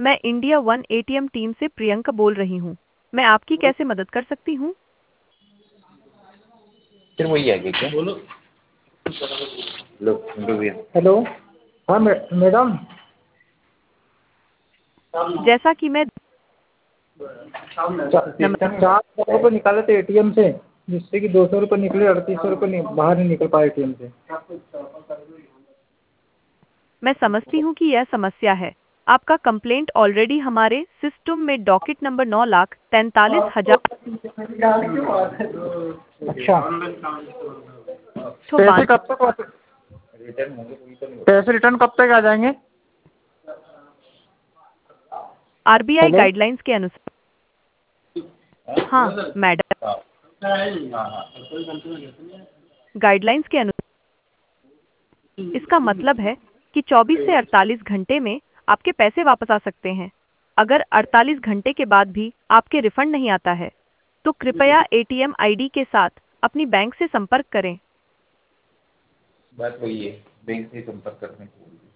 मैं India one ATM team से प्रियंका बोल रही हूँ। मैं आपकी कैसे मदद कर सकती हूँ? फिर वही आ गया क्या? बोलो। लो भैया। हेलो। हाँ मैडम। जैसा कि मैं 400 रुपये निकाले थे एटीएम से, जिससे कि 200 रुपये निकले, 3800 रुपये बाहर नहीं निकल पाए एटीएम से। मैं समझती हूँ कि यह समस्या है। आपका कंप्लेंट ऑलरेडी हमारे सिस्टम में डॉकेट नंबर 9,43,000 अच्छा। तो पैसे कब तक पैसे रिटर्न कब तक आ जाएंगे? RBI hello. गाइडलाइंस के अनुसार। हाँ मैडम, गाइडलाइंस के अनुसार इसका मतलब है कि 24 से 48 घंटे में आपके पैसे वापस आ सकते हैं। अगर 48 घंटे के बाद भी आपके रिफंड नहीं आता है, तो कृपया एटीएम आईडी के साथ अपनी बैंक से संपर्क करें। बात वही है, बैंक से संपर्क करने की।